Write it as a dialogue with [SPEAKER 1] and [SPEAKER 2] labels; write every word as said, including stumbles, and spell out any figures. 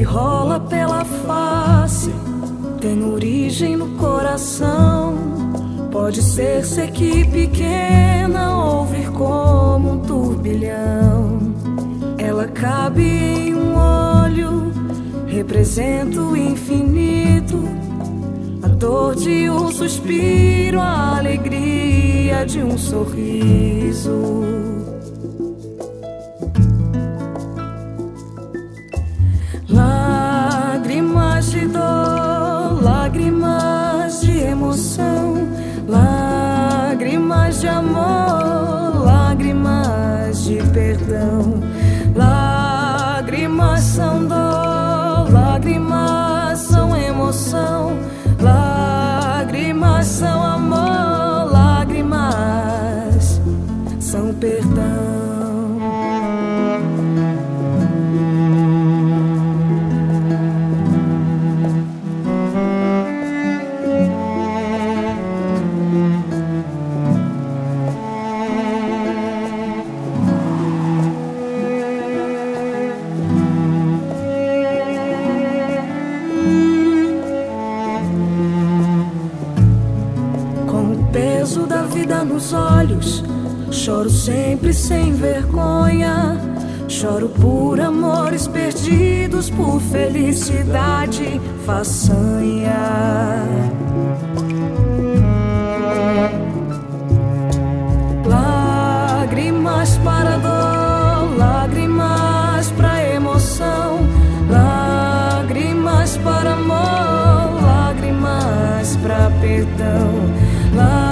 [SPEAKER 1] rola pela face tem origem no coração. Pode ser seca e pequena ou vir como um turbilhão. Ela cabe em um olho, representa o infinito, a dor de um suspiro, a alegria de um sorriso. Lágrimas de dor, lágrimas de emoção, lágrimas de amor, lágrimas de perdão. Lágrimas são dor, lágrimas são emoção, lágrimas são amor, lágrimas são perdão. Nos olhos, choro sempre sem vergonha. Choro por amores perdidos, por felicidade façanha. Lágrimas para dor, lágrimas para emoção, lágrimas para amor, lágrimas para perdão.